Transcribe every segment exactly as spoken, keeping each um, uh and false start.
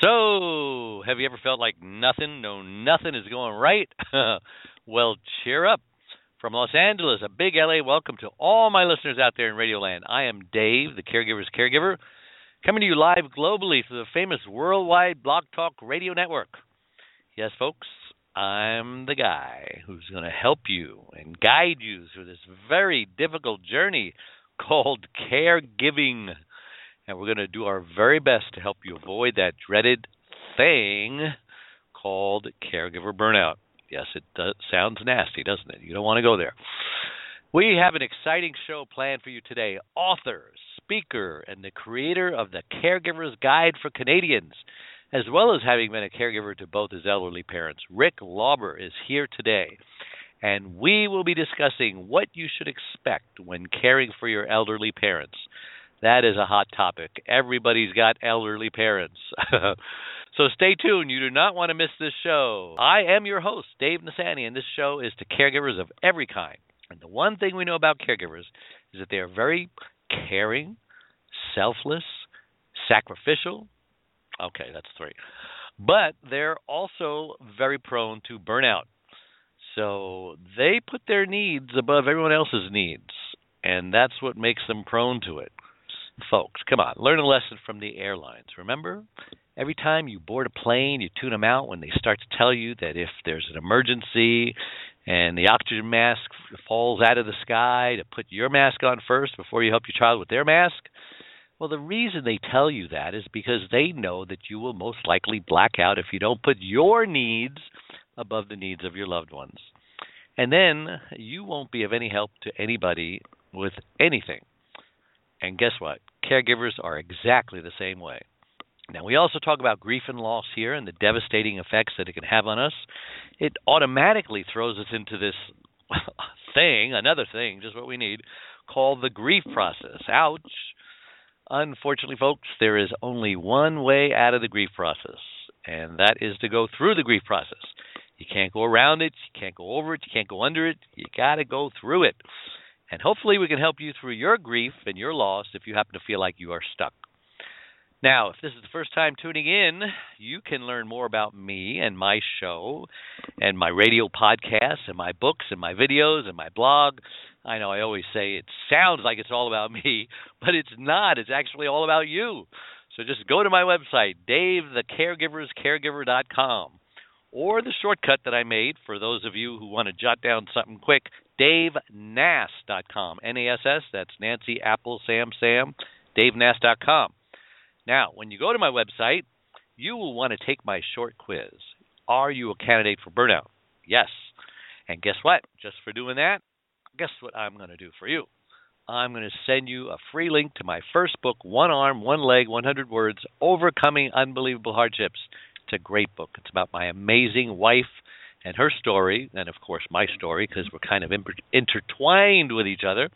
So, have you ever felt like nothing, no nothing is going right? Well, cheer up. From Los Angeles, a big L A welcome to all my listeners out there in Radioland. I am Dave, the caregiver's caregiver, coming to you live globally through the famous worldwide Blog Talk Radio Network. Yes, folks, I'm the guy who's going to help you and guide you through this very difficult journey called caregiving. And we're going to do our very best to help you avoid that dreaded thing called caregiver burnout. Yes, it does, sounds nasty, doesn't it? You don't want to go there. We have an exciting show planned for you today. Author, speaker, and the creator of the Caregiver's Guide for Canadians, as well as having been a caregiver to both his elderly parents, Rick Lauber is here today. And we will be discussing what you should expect when caring for your elderly parents. That is a hot topic. Everybody's got elderly parents. So stay tuned. You do not want to miss this show. I am your host, Dave Nasani, and this show is to caregivers of every kind. And the one thing we know about caregivers is that they are very caring, selfless, sacrificial. Okay, that's three. But they're also very prone to burnout. So they put their needs above everyone else's needs, and that's what makes them prone to it. Folks, come on, learn a lesson from the airlines. Remember, every time you board a plane, you tune them out when they start to tell you that if there's an emergency and the oxygen mask falls out of the sky, to put your mask on first before you help your child with their mask. Well, the reason they tell you that is because they know that you will most likely black out if you don't put your needs above the needs of your loved ones. And then you won't be of any help to anybody with anything. And guess what? Caregivers are exactly the same way. Now, we also talk about grief and loss here and the devastating effects that it can have on us. It automatically throws us into this thing, another thing, just what we need, called the grief process. Ouch. Unfortunately, folks, there is only one way out of the grief process, and that is to go through the grief process. You can't go around it. You can't go over it. You can't go under it. You got to go through it. And hopefully we can help you through your grief and your loss if you happen to feel like you are stuck. Now, if this is the first time tuning in, you can learn more about me and my show and my radio podcasts and my books and my videos and my blog. I know I always say it sounds like it's all about me, but it's not. It's actually all about you. So just go to my website, dave the caregivers caregiver dot com, or the shortcut that I made for those of you who want to jot down something quick, dave nass dot com, N A S S, that's Nancy, Apple, Sam, Sam, dave nass dot com. Now, when you go to my website, you will want to take my short quiz. Are you a candidate for burnout? Yes. And guess what? Just for doing that, guess what I'm going to do for you? I'm going to send you a free link to my first book, One Arm, One Leg, one hundred Words, Overcoming Unbelievable Hardships. It's a great book. It's about my amazing wife and her story, and of course my story, because we're kind of intertwined with each other.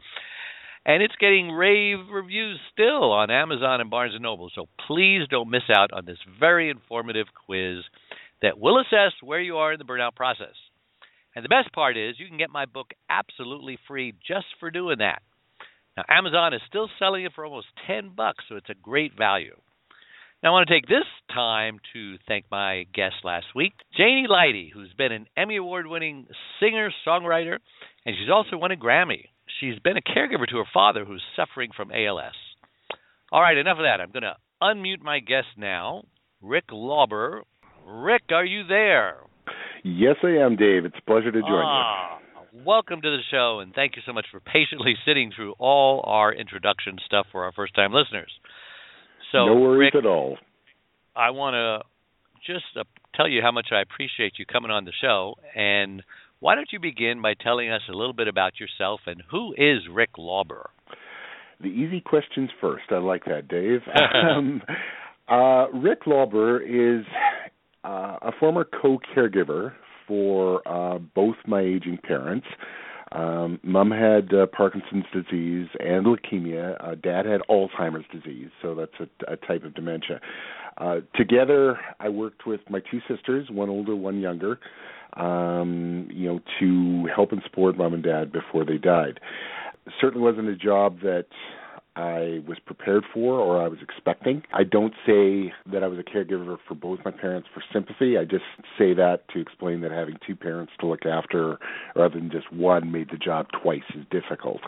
And it's getting rave reviews still on Amazon and Barnes and Noble. So please don't miss out on this very informative quiz that will assess where you are in the burnout process. And the best part is you can get my book absolutely free just for doing that. Now, Amazon is still selling it for almost ten bucks, so it's a great value. Now, I want to take this time to thank my guest last week, Janie Leidy, who's been an Emmy Award-winning singer-songwriter, and she's also won a Grammy. She's been a caregiver to her father, who's suffering from A L S. All right, enough of that. I'm going to unmute my guest now, Rick Lauber. Rick, are you there? Yes, I am, Dave. It's a pleasure to join ah, you. Welcome to the show, and thank you so much for patiently sitting through all our introduction stuff for our first-time listeners. So, no worries Rick, at all. I want to just uh, tell you how much I appreciate you coming on the show. And why don't you begin by telling us a little bit about yourself and who is Rick Lauber? The easy questions first. I like that, Dave. um, uh, Rick Lauber is uh, a former co-caregiver for uh, both my aging parents. Um, Mom had uh, Parkinson's disease and leukemia. Uh, Dad had Alzheimer's disease, so that's a, a type of dementia. Uh, together, I worked with my two sisters, one older, one younger, um, you know, to help and support Mom and Dad before they died. Certainly wasn't a job that I was prepared for or I was expecting. I don't say that I was a caregiver for both my parents for sympathy. I just say that to explain that having two parents to look after rather than just one made the job twice as difficult.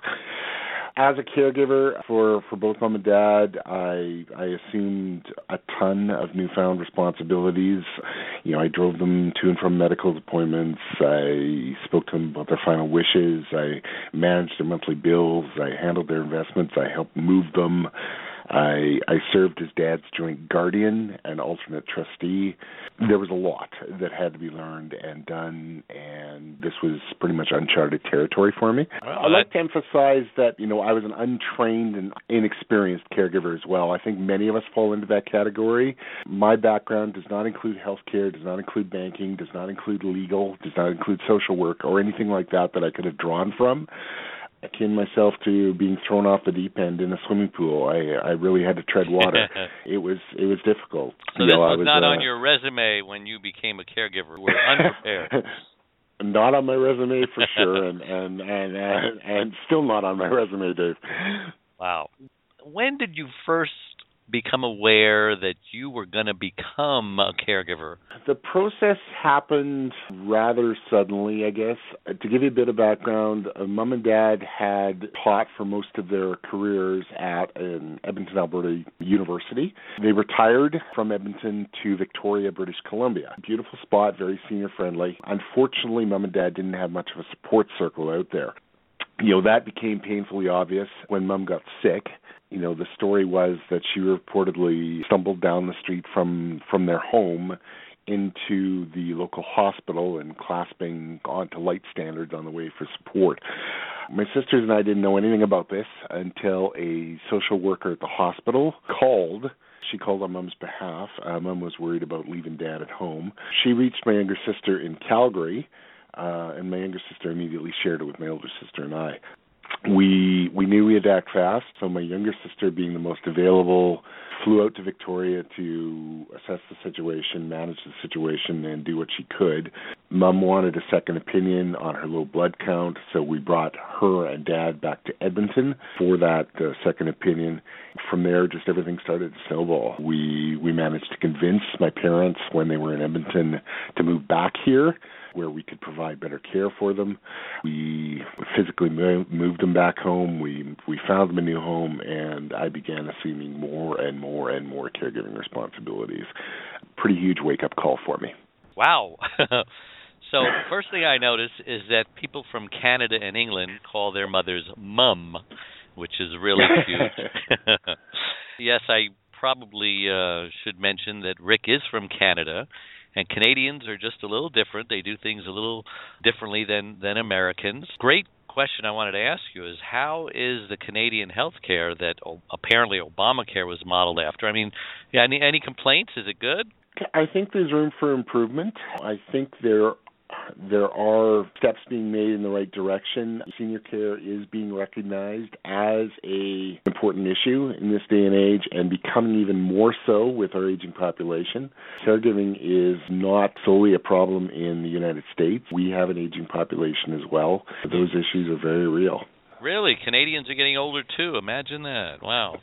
As a caregiver for, for both mom and dad, I I assumed a ton of newfound responsibilities. You know, I drove them to and from medical appointments. I spoke to them about their final wishes. I managed their monthly bills. I handled their investments. I helped move them. I I served as dad's joint guardian and alternate trustee. There was a lot that had to be learned and done, and this was pretty much uncharted territory for me. Well, I'd like to emphasize that, you know, I was an untrained and inexperienced caregiver as well. I think many of us fall into that category. My background does not include healthcare, does not include banking, does not include legal, does not include social work or anything like that that I could have drawn from. Akin myself to being thrown off the deep end in a swimming pool. I I really had to tread water. it was it was difficult. So you this know, was, was not uh, on your resume when you became a caregiver. You were unprepared. Not on my resume for sure, and and and and, and still not on my resume, Dave. Wow. When did you first become aware that you were going to become a caregiver? The process happened rather suddenly, I guess. To give you a bit of background, uh, Mom and Dad had taught for most of their careers at an Edmonton, Alberta university. They retired from Edmonton to Victoria, British Columbia. Beautiful spot, very senior friendly. Unfortunately, Mom and Dad didn't have much of a support circle out there. You know, that became painfully obvious when Mom got sick. You know, the story was that she reportedly stumbled down the street from, from their home into the local hospital and clasping onto light standards on the way for support. My sisters and I didn't know anything about this until a social worker at the hospital called. She called on Mom's behalf. Uh, Mom was worried about leaving Dad at home. She reached my younger sister in Calgary, uh, and my younger sister immediately shared it with my older sister and I. We we knew we had to act fast, so my younger sister, being the most available, flew out to Victoria to assess the situation, manage the situation, and do what she could. Mom wanted a second opinion on her low blood count, so we brought her and Dad back to Edmonton for that uh, second opinion. From there, just everything started to snowball. We we managed to convince my parents when they were in Edmonton to move back here, where we could provide better care for them. We physically moved them back home. We we found them a new home, and I began assuming more and more and more caregiving responsibilities. Pretty huge wake-up call for me. Wow. So first thing I noticed is that people from Canada and England call their mothers mum, which is really cute. Yes, I probably uh, should mention that Rick is from Canada. And Canadians are just a little different. They do things a little differently than, than Americans. Great question I wanted to ask you is, how is the Canadian health care that o- apparently Obamacare was modeled after? I mean, yeah, any, any complaints? Is it good? I think there's room for improvement. I think there there are steps being made in the right direction. Senior care is being recognized as an important issue in this day and age, and becoming even more so with our aging population. Caregiving is not solely a problem in the United States. We have an aging population as well. Those issues are very real. Really? Canadians are getting older too. Imagine that. Wow.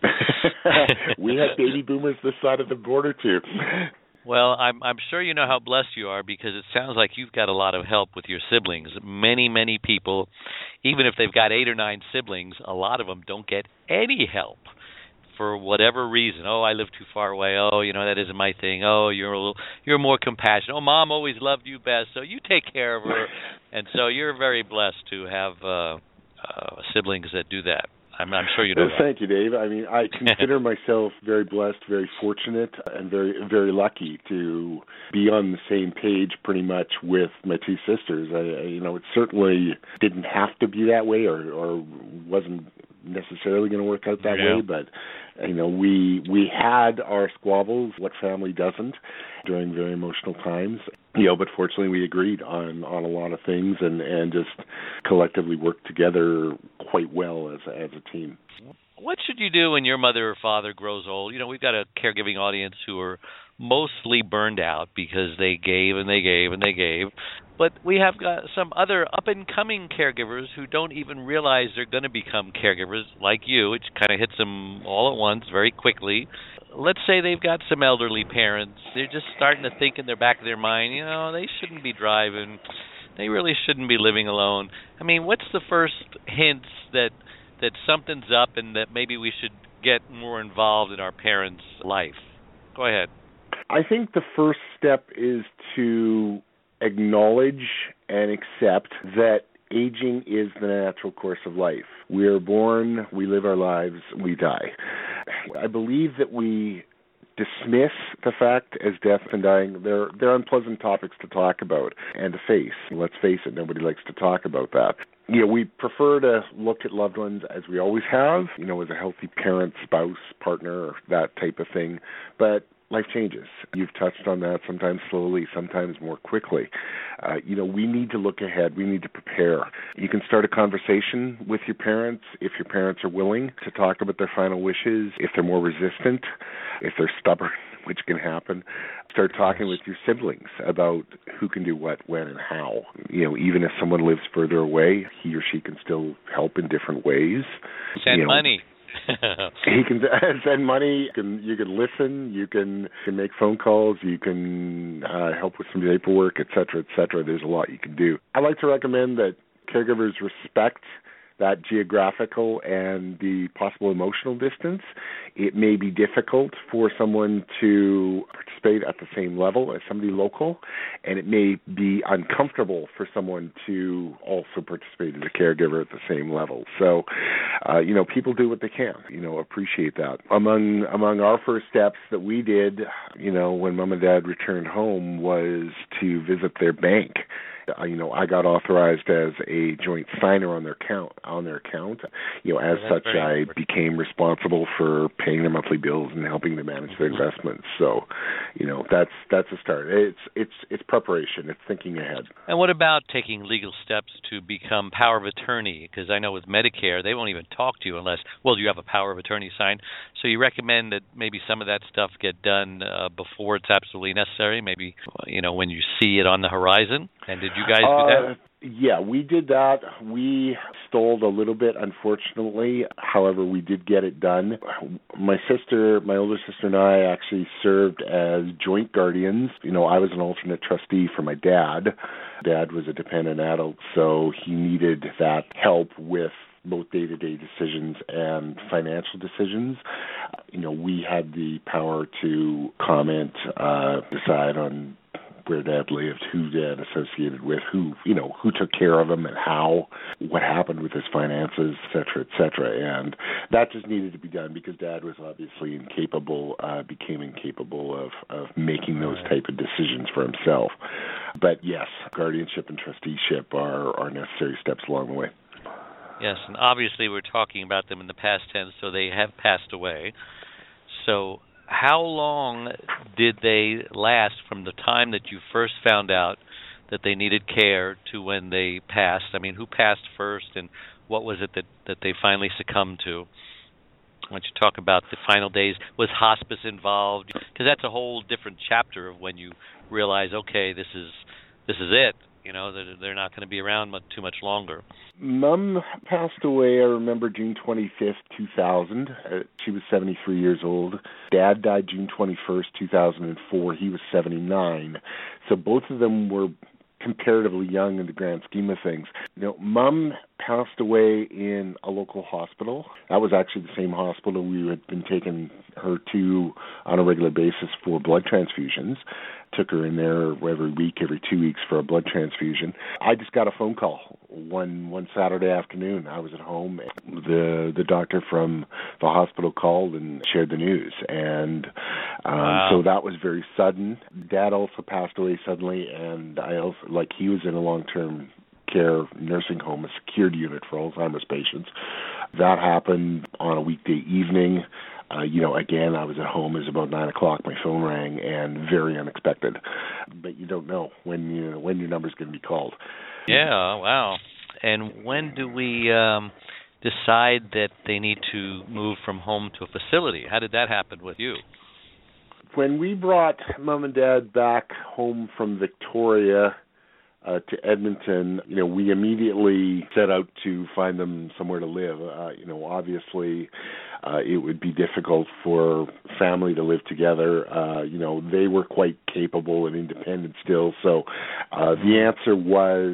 We have baby boomers this side of the border too. Well, I'm I'm sure you know how blessed you are, because it sounds like you've got a lot of help with your siblings. Many, many people, even if they've got eight or nine siblings, a lot of them don't get any help for whatever reason. Oh, I live too far away. Oh, you know, that isn't my thing. Oh, you're a little, you're more compassionate. Oh, Mom always loved you best, so you take care of her. And so you're very blessed to have uh, uh, siblings that do that. I'm, I'm sure you know well, that. Thank you, Dave. I mean, I consider myself very blessed, very fortunate, and very, very lucky to be on the same page pretty much with my two sisters. I, I, you know, it certainly didn't have to be that way, or, or wasn't necessarily going to work out that yeah. way, but you know, we we had our squabbles. What family doesn't during very emotional times? You know, but fortunately we agreed on, on a lot of things, and, and just collectively worked together quite well as as a team. What should you do when your mother or father grows old? You know, we've got a caregiving audience who are mostly burned out because they gave and they gave and they gave. But we have got some other up-and-coming caregivers who don't even realize they're going to become caregivers, like you. It kind of hits them all at once, very quickly. Let's say they've got some elderly parents. They're just starting to think in the back of their mind, you know, they shouldn't be driving. They really shouldn't be living alone. I mean, what's the first hints that that something's up and that maybe we should get more involved in our parents' life? Go ahead. I think the first step is to acknowledge and accept that aging is the natural course of life. We are born, we live our lives, we die. I believe that we dismiss the fact as death and dying. They're, they're unpleasant topics to talk about and to face. Let's face it, nobody likes to talk about that. You know, we prefer to look at loved ones as we always have, you know, as a healthy parent, spouse, partner, that type of thing. But life changes. You've touched on that, sometimes slowly, sometimes more quickly. Uh, you know, we need to look ahead. We need to prepare. You can start a conversation with your parents if your parents are willing to talk about their final wishes, if they're more resistant, if they're stubborn, which can happen. Start talking with your siblings about who can do what, when, and how. You know, even if someone lives further away, he or she can still help in different ways. Send you know, money. He can send money. You can you can listen. You can, can make phone calls. You can uh, help with some paperwork, et cetera, et cetera. There's a lot you can do. I like to recommend that caregivers respect that geographical and the possible emotional distance. It may be difficult for someone to participate at the same level as somebody local, and it may be uncomfortable for someone to also participate as a caregiver at the same level. So, uh, you know, people do what they can, you know, appreciate that. Among among our first steps that we did, you know, when Mom and Dad returned home was to visit their bank. Uh, you know, I got authorized as a joint signer on their account. On their account, you know, as well, such, I became responsible for paying their monthly bills and helping them manage their investments. So, you know, that's that's a start. It's it's it's preparation. It's thinking ahead. And what about taking legal steps to become power of attorney? Because I know with Medicare, they won't even talk to you unless, well, you have a power of attorney signed. So you recommend that maybe some of that stuff get done uh, before it's absolutely necessary. Maybe, you know, when you see it on the horizon. And did you guys do that? Uh, yeah, we did that. We stalled a little bit, unfortunately. However, we did get it done. My sister, my older sister and I actually served as joint guardians. You know, I was an alternate trustee for my dad. Dad was a dependent adult, so he needed that help with both day-to-day decisions and financial decisions. You know, we had the power to comment, uh, decide on where Dad lived, who Dad associated with, who, you know, who took care of him and how, what happened with his finances, et cetera, et cetera. And that just needed to be done because Dad was obviously incapable, uh, became incapable of, of making those type of decisions for himself. But yes, guardianship and trusteeship are, are necessary steps along the way. Yes, and obviously we're talking about them in the past tense, so they have passed away. So how long did they last from the time that you first found out that they needed care to when they passed? I mean, who passed first, and what was it that, that they finally succumbed to? Why don't you talk about the final days? Was hospice involved? Because that's a whole different chapter of when you realize, okay, this is this is it. You know, they're, they're not going to be around much, too much longer. Mom passed away, I remember, June twenty-fifth, two thousand. Uh, she was seventy-three years old. Dad died June twenty-first, two thousand four. He was seventy-nine. So both of them were comparatively young in the grand scheme of things. You know, Mom passed away in a local hospital. That was actually the same hospital we had been taking her to on a regular basis for blood transfusions. Took her in there every week, every two weeks for a blood transfusion. I just got a phone call one one Saturday afternoon. I was at home. The the doctor from the hospital called and shared the news, and um, wow. so that was very sudden. Dad also passed away suddenly, and I also like he was in a long term care nursing home, a secured unit for Alzheimer's patients. That happened on a weekday evening. Uh, you know, again, I was at home. It was about nine o'clock. My phone rang, and very unexpected. But you don't know when you when your number's going to be called. Yeah, wow. And when do we um, decide that they need to move from home to a facility? How did that happen with you? When we brought Mom and Dad back home from Victoria, uh, to Edmonton, you know, we immediately set out to find them somewhere to live. Uh, you know, obviously, uh, it would be difficult for family to live together. Uh, you know, they were quite capable and independent still. So uh, the answer was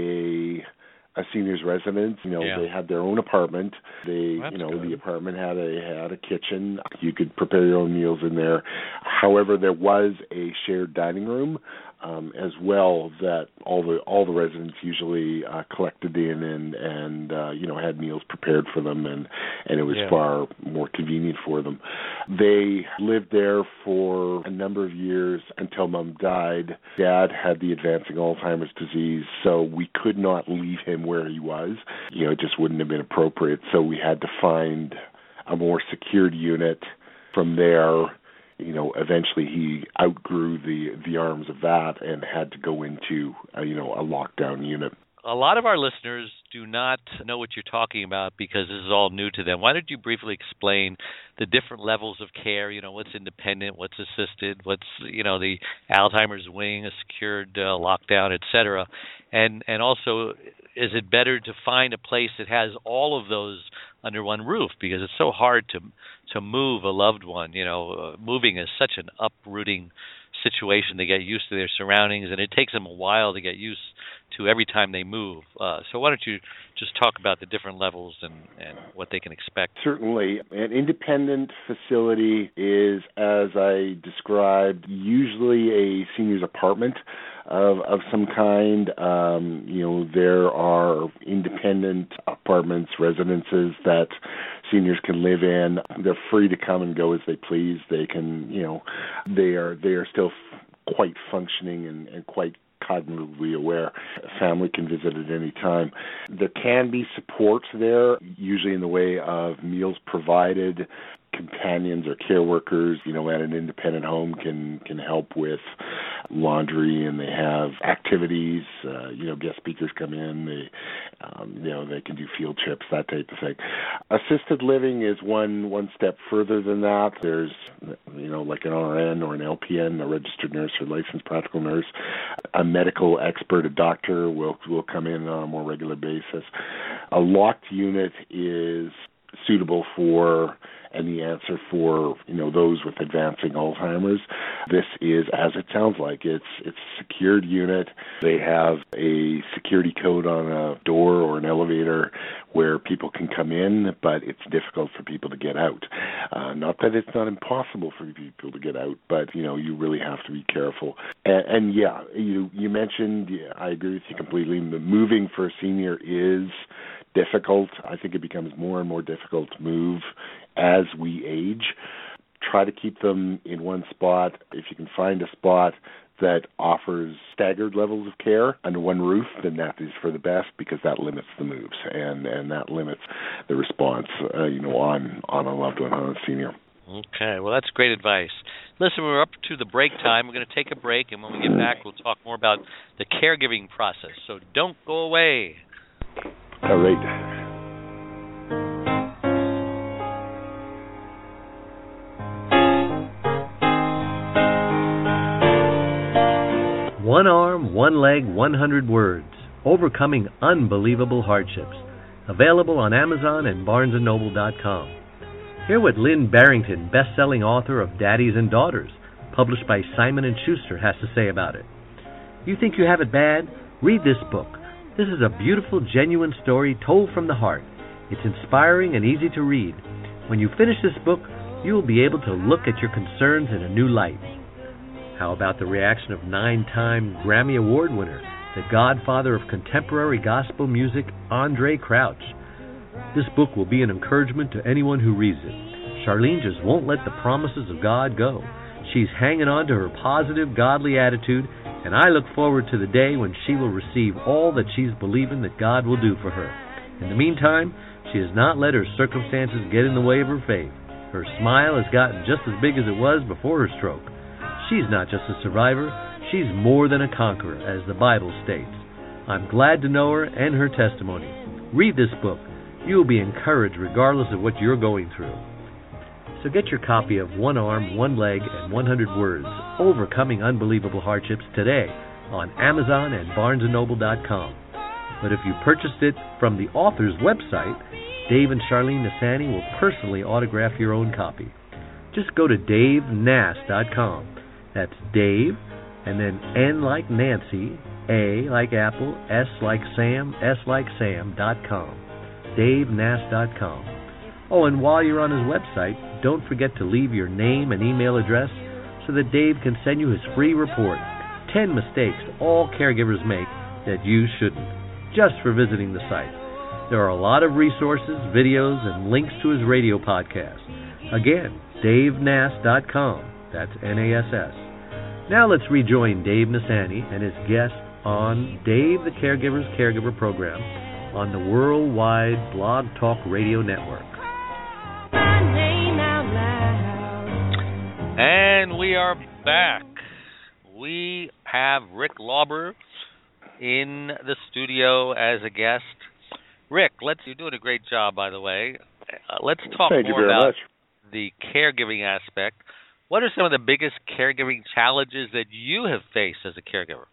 a a senior's residence. You know, yeah. they had their own apartment. They, That's you know, good. the apartment had a had a kitchen. You could prepare your own meals in there. However, there was a shared dining room um, as well that all the all the residents usually uh, collected in and and uh, you know had meals prepared for them, and and it was yeah. far more convenient for them. They lived there for a number of years until Mom died. Dad had the advancing Alzheimer's disease, so we could not leave him where he was. You know, it just wouldn't have been appropriate. So we had to find a more secured unit. From there, you know, eventually he outgrew the the arms of that and had to go into a, you know a lockdown unit. A lot of our listeners do not know what you're talking about because this is all new to them. Why don't you briefly explain the different levels of care? You know, what's independent, what's assisted, what's, you know, the Alzheimer's wing, a secured uh, lockdown, et cetera. And, and also, is it better to find a place that has all of those under one roof? Because it's so hard to to move a loved one. You know, uh, moving is such an uprooting situation. They get used to their surroundings, and it takes them a while to get used to every time they move. Uh, so why don't you just talk about the different levels and, and what they can expect? Certainly. An independent facility is, as I described, usually a senior's apartment of of some kind. Um, you know, there are independent apartments, residences that seniors can live in. They're free to come and go as they please. They can, you know, they are they are still f- quite functioning and, and quite cognitively aware. Family can visit at any time. There can be support there, usually in the way of meals provided. Companions or care workers, you know, at an independent home can can help with laundry, and they have activities. Uh, you know, guest speakers come in. They, um, you know, they can do field trips, that type of thing. Assisted living is one one step further than that. There's, you know, like an R N or an L P N, a registered nurse or licensed practical nurse. A medical expert, a doctor, will will come in on a more regular basis. A locked unit is suitable for, and the answer for, you know, those with advancing Alzheimer's. This is, as it sounds like, it's it's a secured unit. They have a security code on a door or an elevator where people can come in, but it's difficult for people to get out. Uh, not that it's not impossible for people to get out, but, you know, you really have to be careful. And, and yeah, you you mentioned, yeah, I agree with you completely, moving for a senior is difficult. I think it becomes more and more difficult to move as we age. Try to keep them in one spot. If you can find a spot that offers staggered levels of care under one roof, then that is for the best, because that limits the moves and, and that limits the response, uh, you know, on, on a loved one, on a senior. Okay, well, that's great advice. Listen, we're up to the break time. We're going to take a break, and when we get back, we'll talk more about the caregiving process. So don't go away. All right. One arm, one leg, one hundred words. Overcoming unbelievable hardships. Available on Amazon and barnes and noble dot com. Hear what Lynn Barrington, best-selling author of Daddies and Daughters, published by Simon and Schuster, has to say about it. You think you have it bad? Read this book. This is a beautiful, genuine story told from the heart. It's inspiring and easy to read. When you finish this book, you will be able to look at your concerns in a new light. How about the reaction of nine-time Grammy Award winner, the godfather of contemporary gospel music, Andre Crouch? This book will be an encouragement to anyone who reads it. Charlene just won't let the promises of God go. She's hanging on to her positive, godly attitude, and I look forward to the day when she will receive all that she's believing that God will do for her. In the meantime, she has not let her circumstances get in the way of her faith. Her smile has gotten just as big as it was before her stroke. She's not just a survivor, she's more than a conqueror, as the Bible states. I'm glad to know her and her testimony. Read this book. You will be encouraged regardless of what you're going through. So get your copy of One Arm, One Leg, and one hundred Words, Overcoming Unbelievable Hardships today on Amazon and Barnes and Noble dot com. But if you purchased it from the author's website, Dave and Charlene Nasani will personally autograph your own copy. Just go to Dave Nass dot com. That's Dave, and then N like Nancy, A like Apple, S like Sam, S like Sam dot com. Dave Nass dot com. Oh, and while you're on his website, don't forget to leave your name and email address so that Dave can send you his free report, ten Mistakes All Caregivers Make That You Shouldn't, just for visiting the site. There are a lot of resources, videos, and links to his radio podcast. Again, Dave Nass dot com. That's N A S S. Now let's rejoin Dave Nasani and his guest on Dave the Caregiver's Caregiver Program on the Worldwide Blog Talk Radio Network. And we are back. We have Rick Lauber in the studio as a guest. Rick, let's you're doing a great job, by the way. Uh, let's talk Thank more you very about much. the caregiving aspect. What are some of the biggest caregiving challenges that you have faced as a caregiver?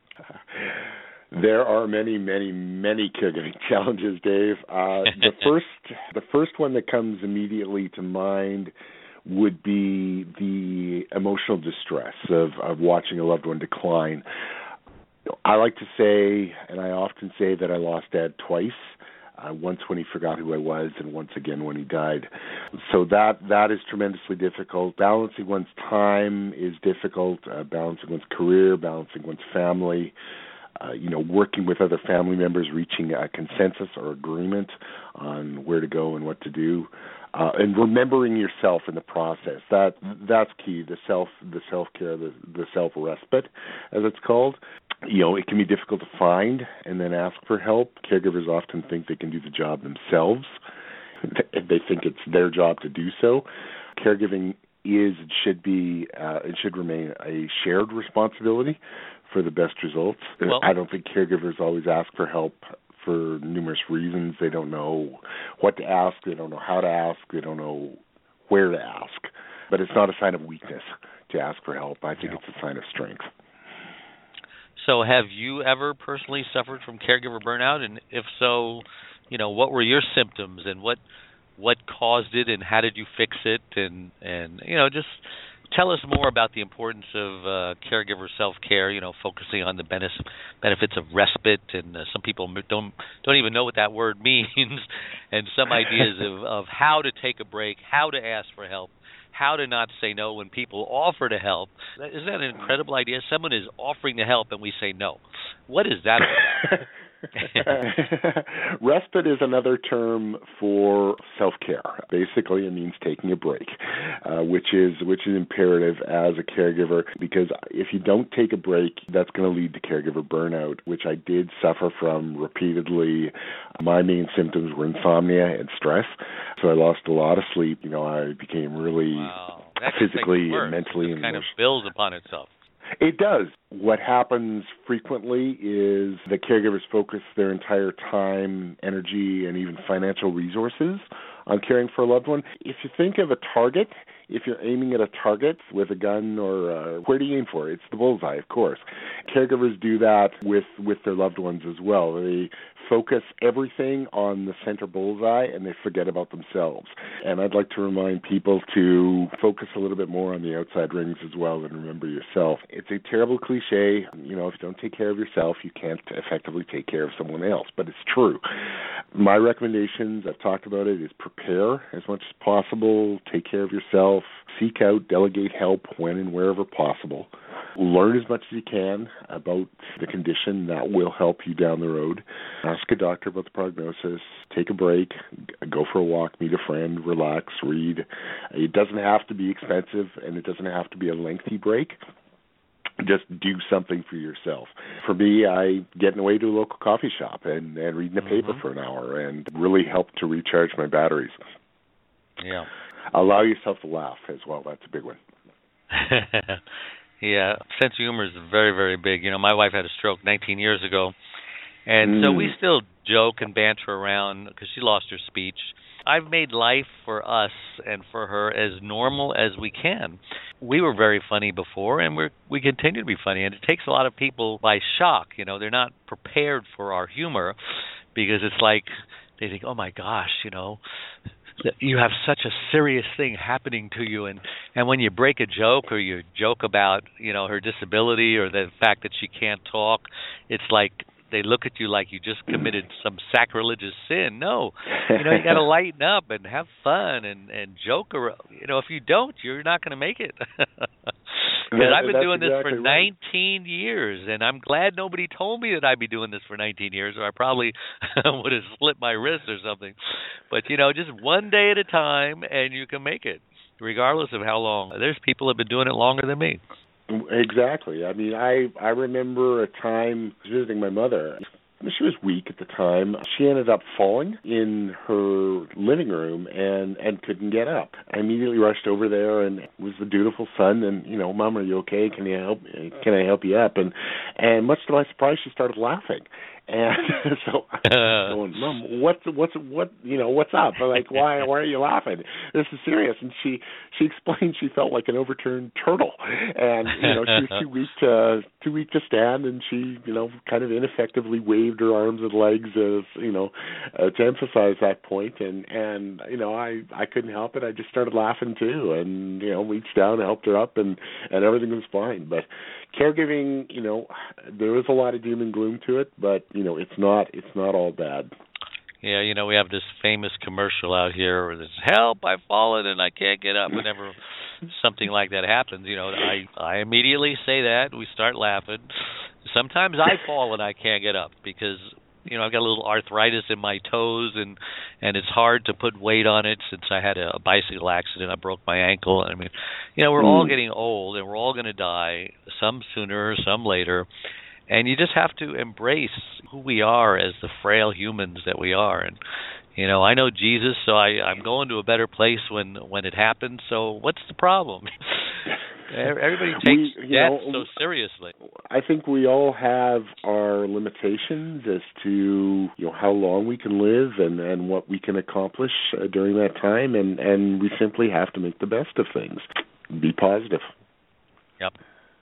There are many, many, many caregiving challenges, Dave. Uh, the first, the first one that comes immediately to mind would be the emotional distress of, of watching a loved one decline. I like to say, and I often say, that I lost Dad twice. Uh, once when he forgot who I was, and once again when he died. So that that is tremendously difficult. Balancing one's time is difficult. Uh, balancing one's career, balancing one's family. Uh, you know, working with other family members, reaching a consensus or agreement on where to go and what to do, uh, and remembering yourself in the process. That that's key. The self, the self care, the the self respite, as it's called. You know, it can be difficult to find and then ask for help. Caregivers often think they can do the job themselves. They think it's their job to do so. Caregiving is, it should be, uh, it should remain a shared responsibility for the best results. Well, I don't think caregivers always ask for help for numerous reasons. They don't know what to ask. They don't know how to ask. They don't know where to ask. But it's not a sign of weakness to ask for help. I think yeah. it's a sign of strength. So have you ever personally suffered from caregiver burnout? And if so, you know, what were your symptoms and what what caused it and how did you fix it? And, and you know, just tell us more about the importance of uh, caregiver self-care, you know, focusing on the benefits benefits of respite. And uh, some people don't don't even know what that word means, and some ideas of, of how to take a break, how to ask for help, how to not say no when people offer to help. Isn't that an incredible idea? Someone is offering to help and we say no. What is that about? Respite is another term for self-care. Basically, it means taking a break, uh, which is which is imperative as a caregiver, because if you don't take a break, that's going to lead to caregiver burnout, which I did suffer from repeatedly. My main symptoms were insomnia and stress, so I lost a lot of sleep. You know, I became really wow. that physically and mentally and kind of builds upon itself. It does. What happens frequently is the caregivers focus their entire time, energy, and even financial resources on caring for a loved one. If you think of a target, if you're aiming at a target with a gun, or uh, where do you aim for? It's the bullseye, of course. Caregivers do that with, with their loved ones as well. They focus everything on the center bullseye and they forget about themselves. And I'd like to remind people to focus a little bit more on the outside rings as well and remember yourself. It's a terrible cliche. You know, if you don't take care of yourself, you can't effectively take care of someone else, but it's true. My recommendations, I've talked about it, is prepare as much as possible, take care of yourself, seek out, delegate help when and wherever possible. Learn as much as you can about the condition. That will help you down the road. Ask a doctor about the prognosis. Take a break. Go for a walk. Meet a friend. Relax. Read. It doesn't have to be expensive, and it doesn't have to be a lengthy break. Just do something for yourself. For me, I get away to a local coffee shop and, and reading the paper mm-hmm. for an hour and really help to recharge my batteries. Yeah. Allow yourself to laugh as well. That's a big one. Yeah, sense of humor is very, very big. You know, my wife had a stroke nineteen years ago, And mm. so we still joke and banter around because she lost her speech. I've made life for us and for her as normal as we can. We were very funny before, and we we continue to be funny. And it takes a lot of people by shock. You know, they're not prepared for our humor because it's like they think, oh, my gosh, you know, you have such a serious thing happening to you. And, and when you break a joke or you joke about, you know, her disability or the fact that she can't talk, it's like they look at you like you just committed some sacrilegious sin. No, you know, you got to lighten up and have fun and and joke around. You know, if you don't, you're not going to make it. Because I've been That's doing this exactly for right. nineteen years, and I'm glad nobody told me that I'd be doing this for nineteen years, or I probably would have slit my wrist or something. But you know, just one day at a time, and you can make it, regardless of how long. There's people who have been doing it longer than me. Exactly. I mean, I I remember a time visiting my mother. She was weak at the time. She ended up falling in her living room and, and couldn't get up. I immediately rushed over there and was the dutiful son. And you know, Mom, are you okay? Can you help? Can I help you up? And and much to my surprise, she started laughing. And so I'm going, Mom, what's what's what you know what's up? I'm like, why why are you laughing? This is serious. And she she explained she felt like an overturned turtle, and you know she was too weak to too weak to stand, and she you know kind of ineffectively waved her arms and legs as you know uh, to emphasize that point. And and you know I I couldn't help it. I just started laughing too, and you know reached down and helped her up, and and everything was fine. But caregiving, you know, there is a lot of doom and gloom to it, but you know, it's not it's not all bad. Yeah, you know, we have this famous commercial out here where there's help, I've fallen and I can't get up. Whenever something like that happens, you know, I I immediately say that. We start laughing. Sometimes I fall and I can't get up because you know, I've got a little arthritis in my toes, and and it's hard to put weight on it since I had a, a bicycle accident. I broke my ankle. I mean, you know, we're mm. all getting old, and we're all going to die, some sooner, some later. And you just have to embrace who we are as the frail humans that we are. And, you know, I know Jesus, so I, I'm going to a better place when, when it happens. So what's the problem? Everybody takes we, death know, so seriously. I think we all have our limitations as to you know how long we can live and, and what we can accomplish uh, during that time, and, and we simply have to make the best of things. Be positive. Yep.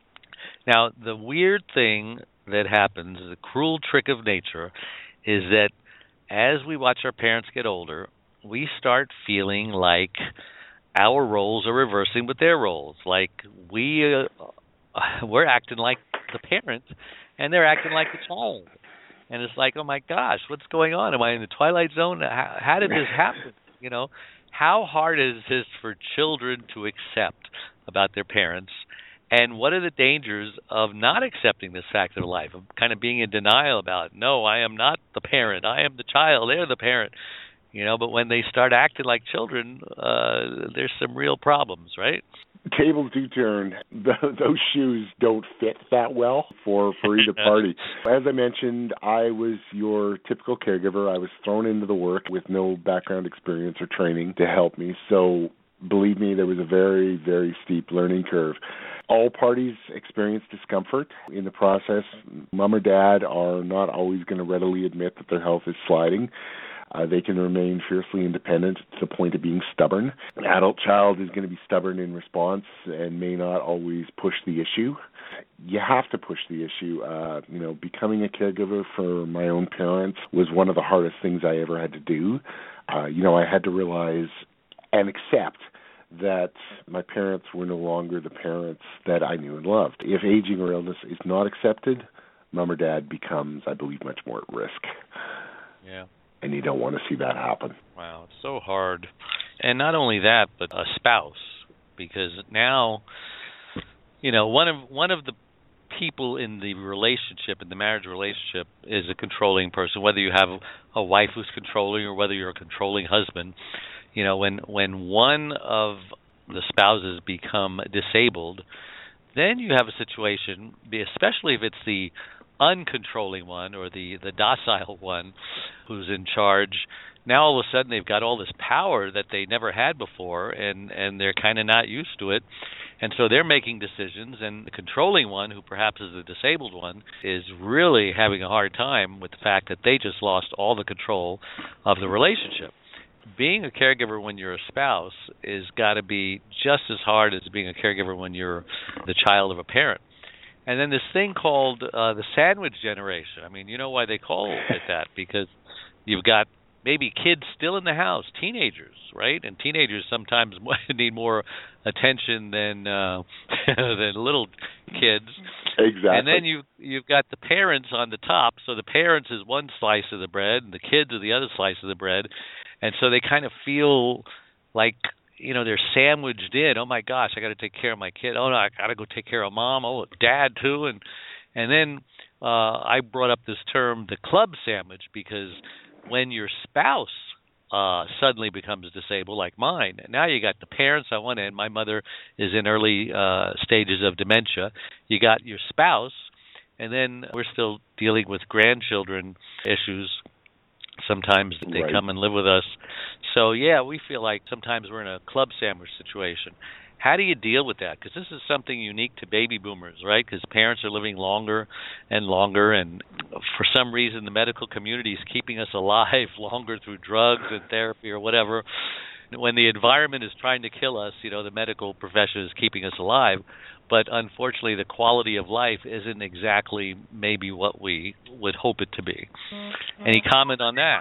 Now, the weird thing that happens, the cruel trick of nature, is that as we watch our parents get older, we start feeling like our roles are reversing with their roles. Like we, uh, we're acting like the parent, and they're acting like the child. And it's like, oh my gosh, what's going on? Am I in the Twilight Zone? How, how did this happen? You know, how hard is this for children to accept about their parents? And what are the dangers of not accepting this fact of life, of kind of being in denial about, no, I am not the parent. I am the child. They're the parent. You know, but when they start acting like children, uh, there's some real problems, right? Tables do turn. Those shoes don't fit that well for, for either party. As I mentioned, I was your typical caregiver. I was thrown into the work with no background experience or training to help me. So believe me, there was a very, very steep learning curve. All parties experience discomfort in the process. Mom or dad are not always going to readily admit that their health is sliding. Uh, they can remain fiercely independent to the point of being stubborn. An adult child is going to be stubborn in response and may not always push the issue. You have to push the issue. Uh, you know, becoming a caregiver for my own parents was one of the hardest things I ever had to do. Uh, you know, I had to realize and accept that my parents were no longer the parents that I knew and loved. If aging or illness is not accepted, mom or dad becomes, I believe, much more at risk. Yeah. And you don't want to see that happen. Wow, it's so hard. And not only that, but a spouse, because now, you know, one of one of the people in the relationship, in the marriage relationship, is a controlling person. Whether you have a wife who's controlling or whether you're a controlling husband, you know, when when one of the spouses become disabled, then you have a situation, especially if it's the uncontrolling one or the, the docile one who's in charge, now all of a sudden they've got all this power that they never had before, and, and they're kind of not used to it. And so they're making decisions, and the controlling one, who perhaps is the disabled one, is really having a hard time with the fact that they just lost all the control of the relationship. Being a caregiver when you're a spouse is got to be just as hard as being a caregiver when you're the child of a parent. And then this thing called uh, the sandwich generation. I mean, you know why they call it that? Because you've got maybe kids still in the house, teenagers, right? And teenagers sometimes need more attention than uh, than little kids. Exactly. And then you you've got the parents on the top. So the parents is one slice of the bread, and the kids are the other slice of the bread. And so they kind of feel like, you know, they're sandwiched in. Oh my gosh, I got to take care of my kid. Oh no, I got to go take care of mom. Oh, dad too. And and then uh, I brought up this term, the club sandwich, because when your spouse uh, suddenly becomes disabled, like mine, now you got the parents on one end. My mother is in early uh, stages of dementia. You got your spouse, and then we're still dealing with grandchildren issues. Sometimes they right. come and live with us. So, yeah, we feel like sometimes we're in a club sandwich situation. How do you deal with that? Because this is something unique to baby boomers, right? Because parents are living longer and longer, and for some reason the medical community is keeping us alive longer through drugs and therapy or whatever. When the environment is trying to kill us, you know, the medical profession is keeping us alive. But unfortunately, the quality of life isn't exactly maybe what we would hope it to be. Any comment on that?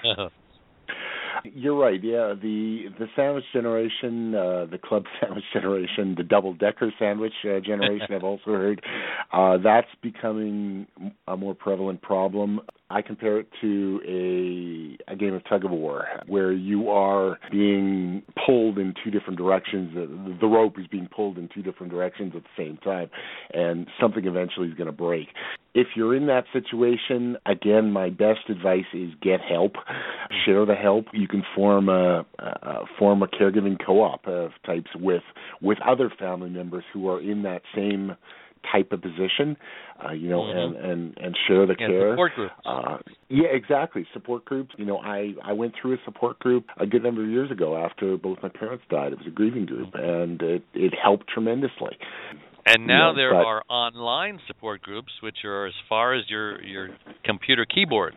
You're right. Yeah, the the sandwich generation, uh, the club sandwich generation, the double decker sandwich uh, generation. I've also heard uh, that's becoming a more prevalent problem. I compare it to a a game of tug of war where you are being pulled in two different directions. The, the rope is being pulled in two different directions at the same time, and something eventually is going to break. If you're in that situation, again, my best advice is get help. Share the help. You can form a, a form a caregiving co-op of types with with other family members who are in that same type of position, uh, you know, mm-hmm. and, and, and share the yeah, care. Support groups. Uh, yeah, exactly. Support groups. You know, I, I went through a support group a good number of years ago after both my parents died. It was a grieving group, and it, it helped tremendously. And now you know, there but, are online support groups, which are as far as your, your computer keyboard.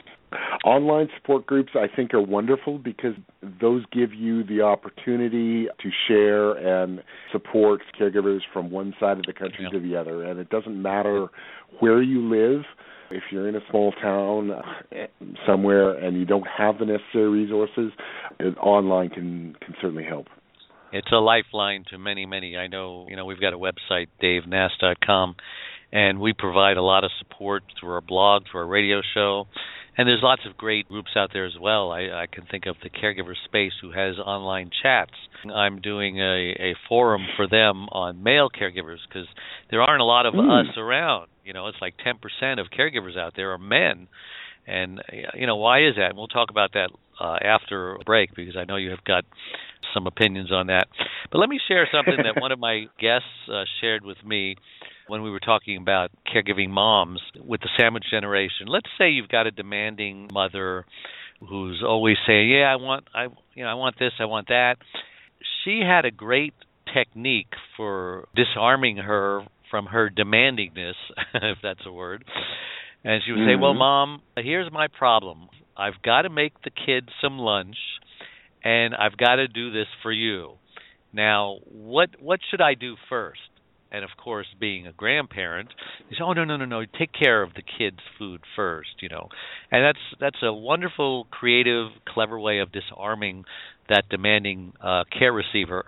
Online support groups, I think, are wonderful because those give you the opportunity to share and support caregivers from one side of the country yeah. to the other. And it doesn't matter where you live. If you're in a small town somewhere and you don't have the necessary resources, online can, can certainly help. It's a lifeline to many, many. I know, you know, we've got a website, dave nass dot com, and we provide a lot of support through our blog, through our radio show. And there's lots of great groups out there as well. I, I can think of the Caregiver Space, who has online chats. I'm doing a, a forum for them on male caregivers because there aren't a lot of mm. us around. You know, it's like ten percent of caregivers out there are men. And, you know, why is that? And we'll talk about that uh, after a break because I know you have got some opinions on that. But let me share something that one of my guests uh, shared with me when we were talking about caregiving moms with the sandwich generation. Let's say you've got a demanding mother who's always saying, "Yeah, I want, I, you know, I want this, I want that." She had a great technique for disarming her from her demandingness, if that's a word. And she would mm-hmm. say, "Well, Mom, here's my problem. I've got to make the kids some lunch, and I've got to do this for you. Now, what what should I do first?" And, of course, being a grandparent, you say, oh, no, no, no, no, take care of the kids' food first, you know. And that's that's a wonderful, creative, clever way of disarming that demanding uh, care receiver,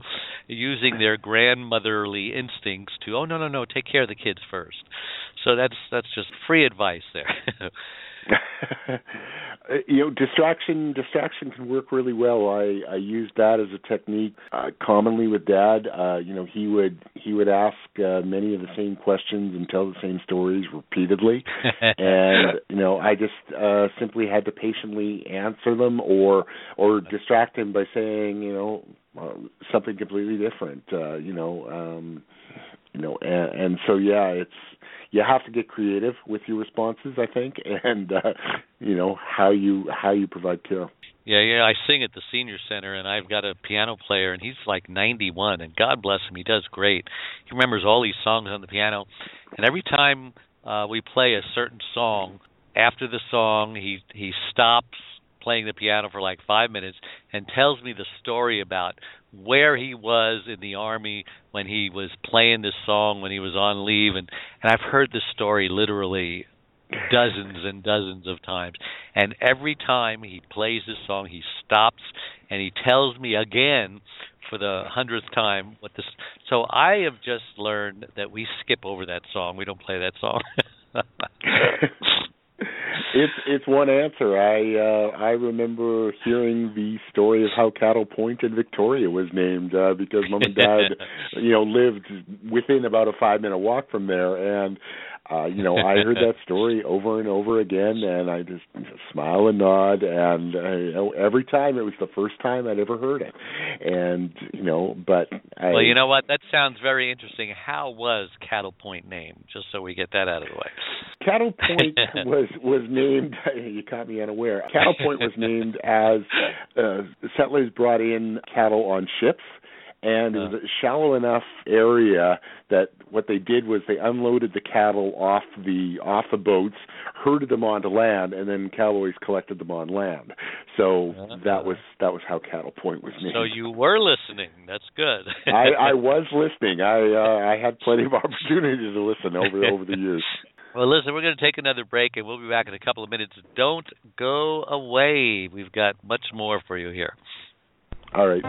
using their grandmotherly instincts to, oh, no, no, no, take care of the kids first. So that's that's just free advice there. You know, distraction distraction can work really well. I, I used that as a technique uh, commonly with Dad. Uh, you know, he would he would ask uh, many of the same questions and tell the same stories repeatedly, and you know, I just uh, simply had to patiently answer them or or distract him by saying, you know, uh, something completely different. Uh, you know. Um, you know, and, and so yeah, it's you have to get creative with your responses, I think, and uh, you know how you how you provide care. Yeah, yeah, I sing at the senior center, and I've got a piano player, and he's like ninety-one, and God bless him, he does great. He remembers all these songs on the piano, and every time uh, we play a certain song, after the song, he he stops playing the piano for like five minutes and tells me the story about where he was in the Army when he was playing this song when he was on leave, and, and I've heard this story literally dozens and dozens of times, and every time he plays this song, he stops and he tells me again for the hundredth time what this. So I have just learned that we skip over that song. We don't play that song. It's it's one answer. I uh, I remember hearing the story of how Cattle Point in Victoria was named uh, because Mom and Dad, you know, lived within about a five minute walk from there, and uh, you know, I heard that story over and over again, and I just smile and nod, and uh, you know, every time it was the first time I'd ever heard it, and you know, but I, well, you know what? That sounds very interesting. How was Cattle Point named? Just so we get that out of the way. Cattle Point was was named. You caught me unaware. Cattle Point was named as uh, settlers brought in cattle on ships, and it was a shallow enough area that what they did was they unloaded the cattle off the off the boats, herded them onto land, and then cowboys collected them on land. So uh-huh. that was that was how Cattle Point was named. So you were listening. That's good. I, I was listening. I uh, I had plenty of opportunity to listen over over the years. Well, listen, we're going to take another break, and we'll be back in a couple of minutes. Don't go away. We've got much more for you here. All right.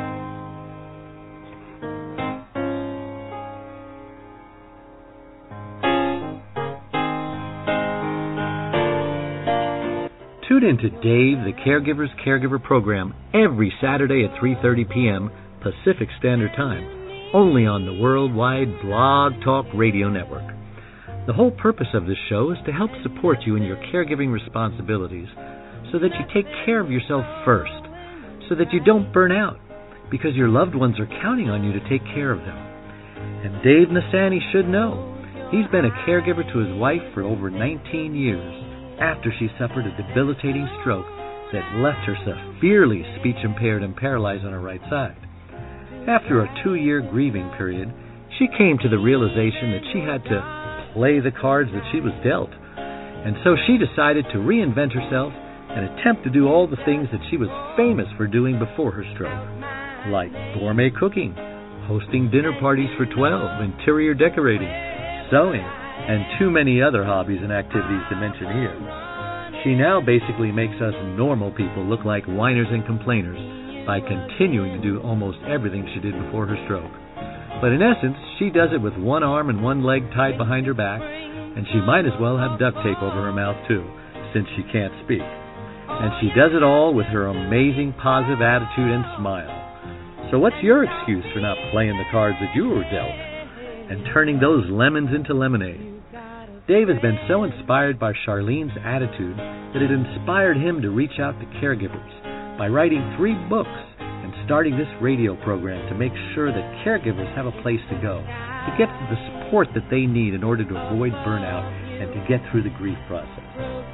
Tune in to Dave, the Caregiver's Caregiver program, every Saturday at three thirty p.m. Pacific Standard Time, only on the Worldwide Blog Talk Radio Network. The whole purpose of this show is to help support you in your caregiving responsibilities so that you take care of yourself first, so that you don't burn out, because your loved ones are counting on you to take care of them. And Dave Nassaney should know. He's been a caregiver to his wife for over nineteen years after she suffered a debilitating stroke that left her severely speech-impaired and paralyzed on her right side. After a two-year grieving period, she came to the realization that she had to play the cards that she was dealt. And so she decided to reinvent herself and attempt to do all the things that she was famous for doing before her stroke, like gourmet cooking, hosting dinner parties for twelve, interior decorating, sewing, and too many other hobbies and activities to mention here. She now basically makes us normal people look like whiners and complainers by continuing to do almost everything she did before her stroke. But in essence, she does it with one arm and one leg tied behind her back, and she might as well have duct tape over her mouth too, since she can't speak. And she does it all with her amazing positive attitude and smile. So what's your excuse for not playing the cards that you were dealt and turning those lemons into lemonade? Dave has been so inspired by Charlene's attitude that it inspired him to reach out to caregivers by writing three books and starting this radio program to make sure that caregivers have a place to go, to get the support that they need in order to avoid burnout and to get through the grief process.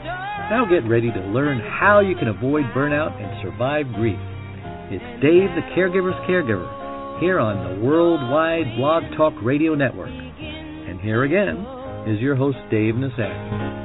Now get ready to learn how you can avoid burnout and survive grief. It's Dave, the Caregiver's Caregiver, here on the Worldwide Blog Talk Radio Network. And here again is your host, Dave Nassaney.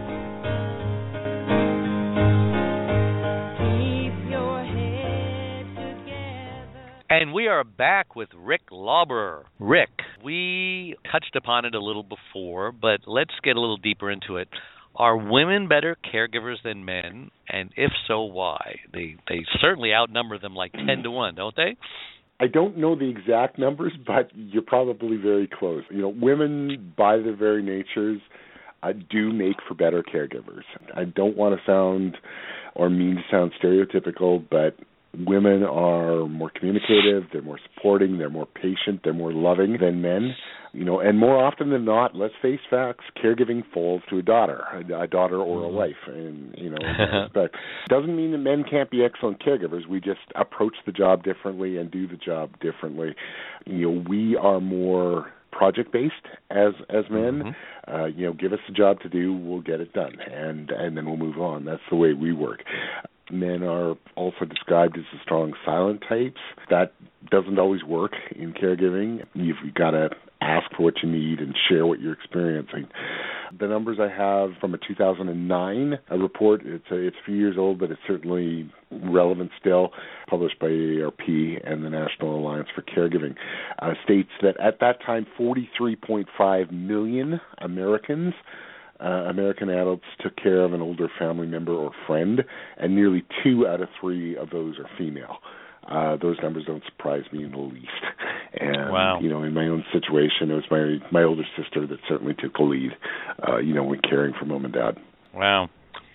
And we are back with Rick Lauber. Rick, we touched upon it a little before, but let's get a little deeper into it. Are women better caregivers than men? And if so, why? They they certainly outnumber them like ten to one, don't they? I don't know the exact numbers, but you're probably very close. You know, women, by their very natures, uh, do make for better caregivers. I don't want to sound or mean to sound stereotypical, but women are more communicative, they're more supporting, they're more patient, they're more loving than men. You know, and more often than not, let's face facts, caregiving falls to a daughter, a, a daughter or a wife. And, you know, but doesn't mean that men can't be excellent caregivers. We just approach the job differently and do the job differently. You know, we are more project-based as as men. Mm-hmm. Uh, you know, give us a job to do, we'll get it done, and and then we'll move on. That's the way we work. Men are also described as the strong, silent types. That doesn't always work in caregiving. You've got to ask for what you need and share what you're experiencing. The numbers I have from a two thousand nine a report, it's a, it's a few years old, but it's certainly relevant still, published by A A R P and the National Alliance for Caregiving, uh, states that at that time, forty-three point five million Americans Uh, American adults took care of an older family member or friend, and nearly two out of three of those are female. Uh, those numbers don't surprise me in the least. And, wow. you know, in my own situation, it was my my older sister that certainly took the lead, uh, you know, when caring for mom and dad. Wow.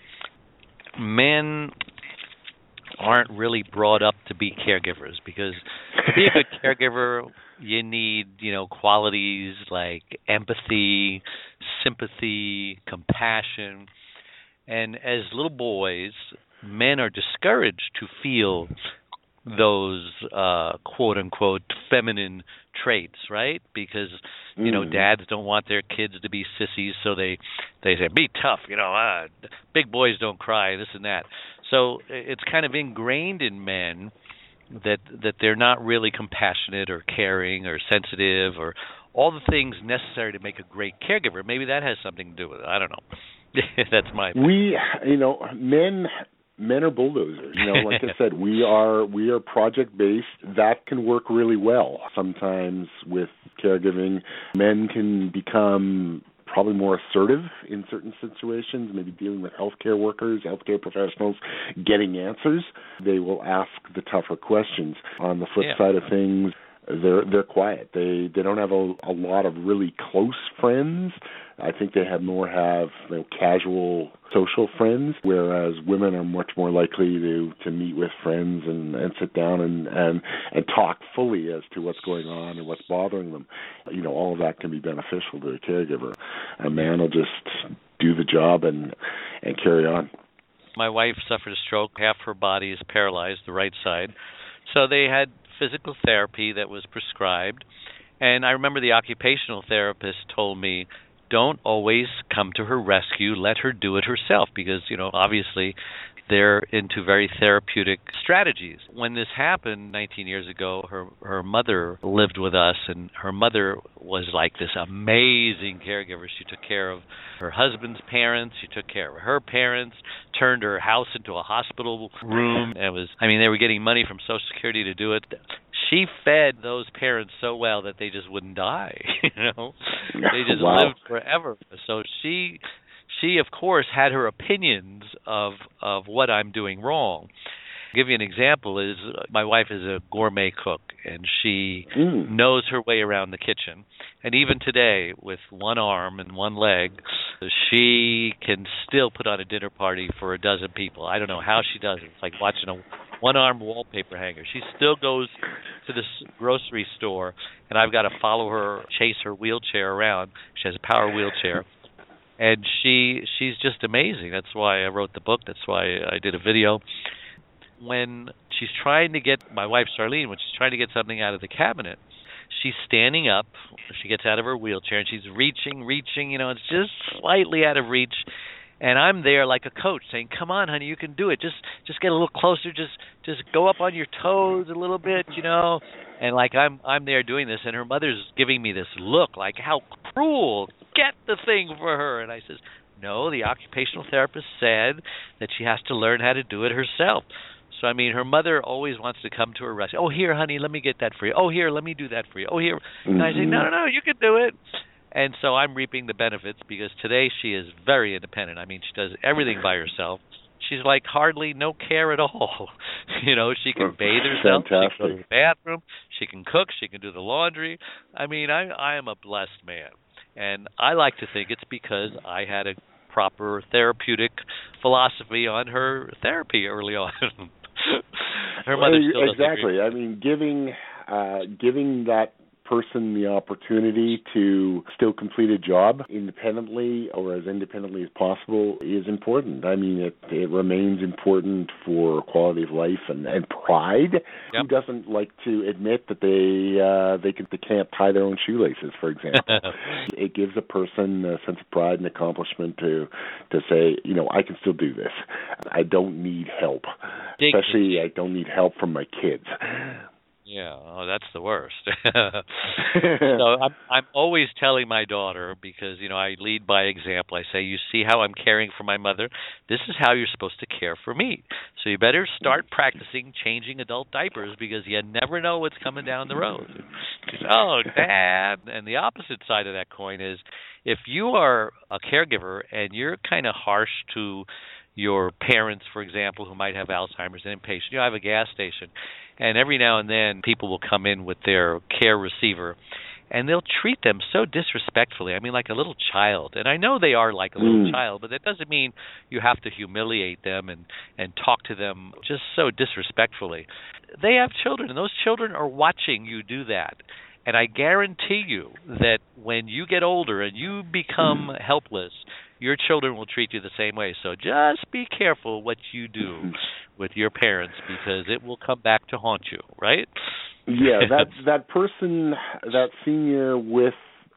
Men aren't really brought up to be caregivers, because to be a good caregiver, you need, you know, qualities like empathy, sympathy, compassion. And as little boys, men are discouraged to feel those uh, quote-unquote feminine traits, right? Because, you know, mm. dads don't want their kids to be sissies, so they, they say, be tough, you know, uh, big boys don't cry, this and that. So it's kind of ingrained in men that that they're not really compassionate or caring or sensitive or all the things necessary to make a great caregiver. Maybe that has something to do with it. I don't know. That's my opinion. We, you know, men men are bulldozers. You know, like I said, we are we are project based. That can work really well. Sometimes with caregiving, men can become probably more assertive in certain situations, maybe dealing with healthcare workers, healthcare professionals, getting answers. They will ask the tougher questions. On the flip yeah. side of things, they're they're quiet. They they don't have a, a lot of really close friends. I think they have more have you know, casual social friends, whereas women are much more likely to, to meet with friends and, and sit down and, and, and talk fully as to what's going on and what's bothering them. You know, all of that can be beneficial to a caregiver. A man will just do the job and and carry on. My wife suffered a stroke. Half her body is paralyzed, the right side. So they had physical therapy that was prescribed. And I remember the occupational therapist told me, don't always come to her rescue. Let her do it herself, because, you know, obviously they're into very therapeutic strategies. When this happened nineteen years ago, her her mother lived with us, and her mother was like this amazing caregiver. She took care of her husband's parents. She took care of her parents, turned her house into a hospital room. It was, I mean, they were getting money from Social Security to do it. She fed those parents so well that they just wouldn't die, you know. They just wow. lived forever. So she, she of course, had her opinions of of what I'm doing wrong. I'll give you an example is uh, my wife is a gourmet cook, and she mm. knows her way around the kitchen. And even today, with one arm and one leg, she can still put on a dinner party for a dozen people. I don't know how she does it. It's like watching a one-arm wallpaper hanger. She still goes to this grocery store, and I've got to follow her, chase her wheelchair around. She has a power wheelchair. And she she's just amazing. That's why I wrote the book. That's why I did a video. When she's trying to get, my wife Charlene, when she's trying to get something out of the cabinet, she's standing up. She gets out of her wheelchair, and she's reaching, reaching, you know, it's just slightly out of reach. And I'm there like a coach saying, come on, honey, you can do it. Just just get a little closer. Just just go up on your toes a little bit, you know. And like I'm I'm there doing this, and her mother's giving me this look like, how cruel. Get the thing for her. And I says, no, the occupational therapist said that she has to learn how to do it herself. So, I mean, her mother always wants to come to her rescue. Oh, here, honey, let me get that for you. Oh, here, let me do that for you. Oh, here. Mm-hmm. And I say, no, no, no, you can do it. And so I'm reaping the benefits, because today she is very independent. I mean, she does everything by herself. She's like hardly no care at all. You know, she can bathe herself. Fantastic. She can go to the bathroom. She can cook. She can do the laundry. I mean, I, I am a blessed man. And I like to think it's because I had a proper therapeutic philosophy on her therapy early on. Her mother still doesn't exactly. agree. I mean, giving uh, giving that person the opportunity to still complete a job independently or as independently as possible is important. I mean, it, it remains important for quality of life and, and pride. Yep. Who doesn't like to admit that they uh, they, can, they can't tie their own shoelaces, for example? It gives a person a sense of pride and accomplishment to to say, you know, I can still do this. I don't need help. Dig Especially, I don't need help from my kids. Yeah, oh, that's the worst. So I'm I'm always telling my daughter, because, you know, I lead by example. I say, you see how I'm caring for my mother? This is how you're supposed to care for me. So you better start practicing changing adult diapers, because you never know what's coming down the road. She says, oh, Dad. And the opposite side of that coin is, if you are a caregiver and you're kind of harsh to your parents, for example, who might have Alzheimer's and impatient. You know, I have a gas station, and every now and then people will come in with their care receiver, and they'll treat them so disrespectfully. I mean, like a little child. And I know they are like a little mm. child, but that doesn't mean you have to humiliate them and, and talk to them just so disrespectfully. They have children, and those children are watching you do that. And I guarantee you that when you get older and you become mm. helpless, your children will treat you the same way. So just be careful what you do with your parents, because it will come back to haunt you, right? Yeah, that that person, that senior with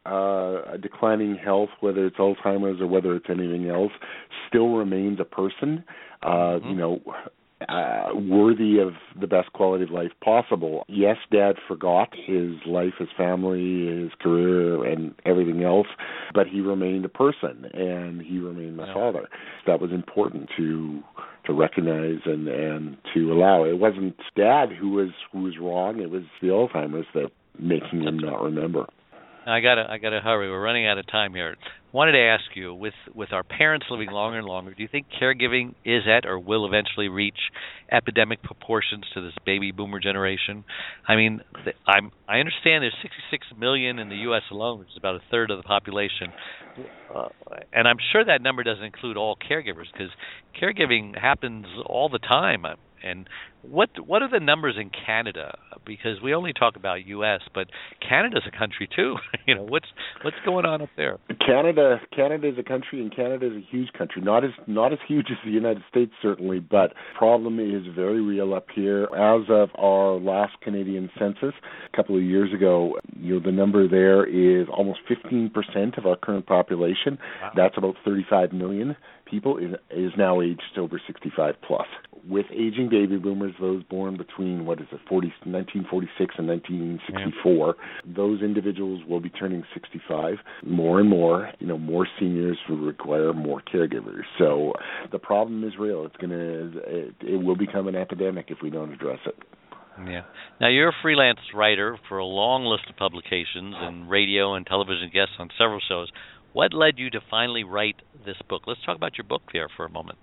uh, declining health, whether it's Alzheimer's or whether it's anything else, still remains a person. Uh, mm-hmm. You know, Uh, worthy of the best quality of life possible. Yes, Dad forgot his life, his family, his career, and everything else, but he remained a person, and he remained my yeah. father. That was important to to recognize and, and to allow. It wasn't Dad who was who was wrong. It was the Alzheimer's that making him not remember. I gotta, I gotta hurry. We're running out of time here. Wanted to ask you, with with our parents living longer and longer, do you think caregiving is at or will eventually reach epidemic proportions to this baby boomer generation? I mean, I'm I understand there's sixty-six million in the U S alone, which is about a third of the population, uh, and I'm sure that number doesn't include all caregivers, because caregiving happens all the time. And what what are the numbers in Canada? Because we only talk about U S, but Canada's a country too. You know, what's what's going on up there? Canada Canada is a country, and Canada is a huge country. Not as not as huge as the United States, certainly, but problem is very real up here. As of our last Canadian census a couple of years ago, you know, the number there is almost fifteen percent of our current population. Wow. That's about thirty-five million people is, is now aged over sixty-five plus. With aging baby boomers, those born between, what is it, forty, nineteen forty-six and nineteen sixty-four, yeah. those individuals will be turning sixty-five. More and more, you know, more seniors will require more caregivers. So the problem is real. It's gonna, it, it will become an epidemic if we don't address it. Yeah. Now, you're a freelance writer for a long list of publications and radio and television guests on several shows. What led you to finally write this book? Let's talk about your book there for a moment.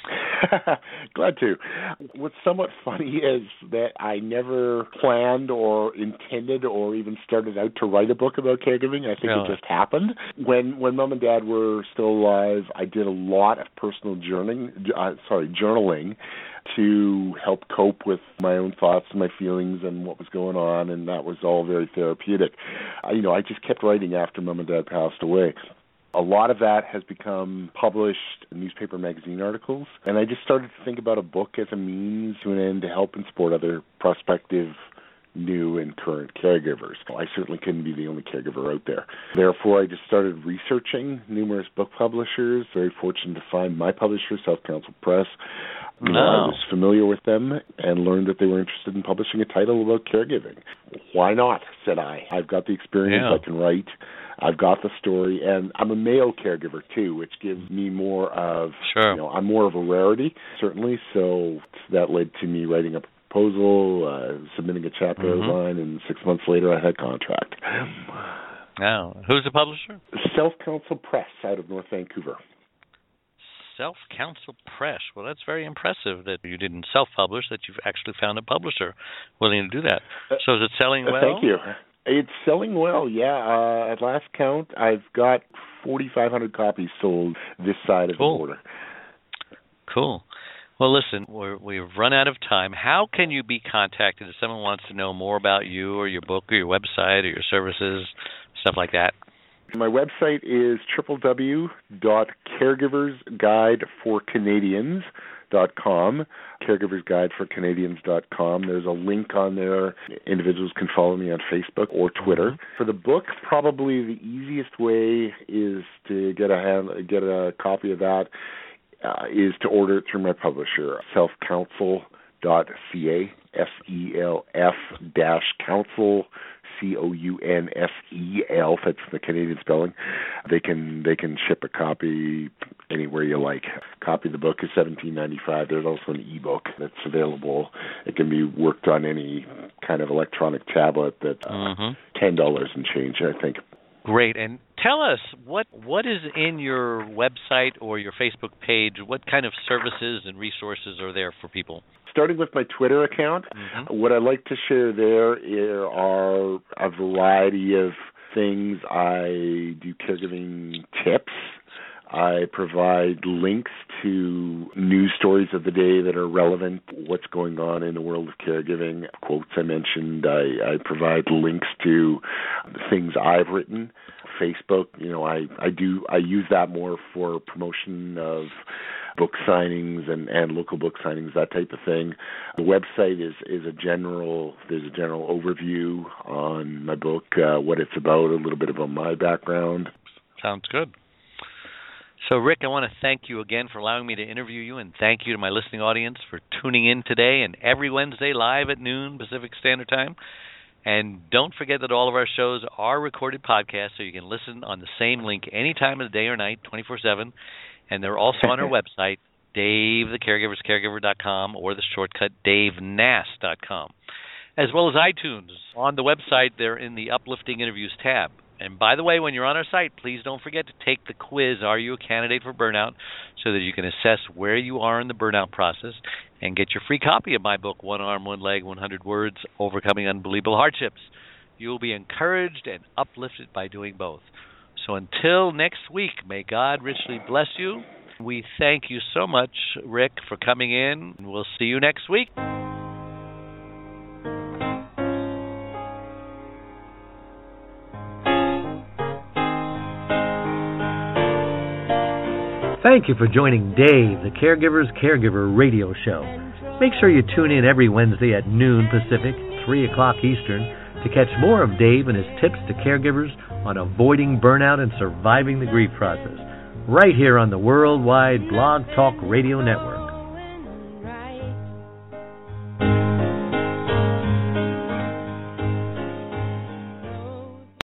Glad to. What's somewhat funny is that I never planned or intended or even started out to write a book about caregiving. I think really? It just happened. When when Mom and Dad were still alive, I did a lot of personal journaling, uh, sorry, journaling to help cope with my own thoughts and my feelings and what was going on, and that was all very therapeutic. Uh, you know, I just kept writing after Mom and Dad passed away. A lot of that has become published newspaper magazine articles, and I just started to think about a book as a means to an end to help and support other prospective, new and current caregivers. I certainly couldn't be the only caregiver out there. Therefore, I just started researching numerous book publishers. Very fortunate to find my publisher, South Council Press. You know, I was familiar with them and learned that they were interested in publishing a title about caregiving. Why not, said I. I've got the experience, yeah. I can write, I've got the story, and I'm a male caregiver too, which gives me more of, sure. you know, I'm more of a rarity, certainly, so that led to me writing a proposal, uh, submitting a chapter mm-hmm. outline, and six months later I had contract. Now, who's the publisher? South Council Press out of North Vancouver. South Council Press. Well, that's very impressive that you didn't self-publish, that you've actually found a publisher willing to do that. So is it selling well? Uh, thank you. It's selling well, yeah. Uh, at last count, I've got forty-five hundred copies sold this side of cool. the border. Cool. Well, listen, we're, we've run out of time. How can you be contacted if someone wants to know more about you or your book or your website or your services, stuff like that? My website is w w w dot caregivers guide for canadians dot com, caregivers guide for canadians dot com. There's a link on there. Individuals can follow me on Facebook or Twitter. Mm-hmm. For the book, probably the easiest way is to get a hand, get a copy of that uh, is to order it through my publisher, self counsel dot c a, S E L F dash counsel, C O U N S E L, that's the Canadian spelling. They can they can ship a copy anywhere you like. A copy of the book is seventeen ninety-five. There's also an e-book that's available. It can be worked on any kind of electronic tablet that's uh, mm-hmm. ten dollars and change, I think. Great. And tell us, what what is in your website or your Facebook page? What kind of services and resources are there for people? Starting with my Twitter account, mm-hmm. what I like to share there are a variety of things. I do caregiving tips. I provide links to news stories of the day that are relevant, what's going on in the world of caregiving. Quotes I mentioned. I, I provide links to things I've written. Facebook, you know, I, I do I use that more for promotion of book signings and, and local book signings, that type of thing. The website is, is a general, there's a general overview on my book, uh, what it's about, a little bit about my background. Sounds good. So, Rick, I want to thank you again for allowing me to interview you, and thank you to my listening audience for tuning in today and every Wednesday live at noon Pacific Standard Time. And don't forget that all of our shows are recorded podcasts, so you can listen on the same link any time of the day or night, twenty-four seven. And they're also on our website, Dave the Caregivers Caregiver dot com, or the shortcut Dave Nass dot com, as well as iTunes. On the website, they're in the Uplifting Interviews tab. And by the way, when you're on our site, please don't forget to take the quiz, Are You a Candidate for Burnout?, so that you can assess where you are in the burnout process and get your free copy of my book, One Arm, One Leg, one hundred words, Overcoming Unbelievable Hardships. You will be encouraged and uplifted by doing both. So until next week, may God richly bless you. We thank you so much, Rick, for coming in. We'll see you next week. Thank you for joining Dave, the Caregiver's Caregiver radio show. Make sure you tune in every Wednesday at noon Pacific, three o'clock Eastern, to catch more of Dave and his tips to caregivers on avoiding burnout and surviving the grief process, right here on the Worldwide Blog Talk Radio Network.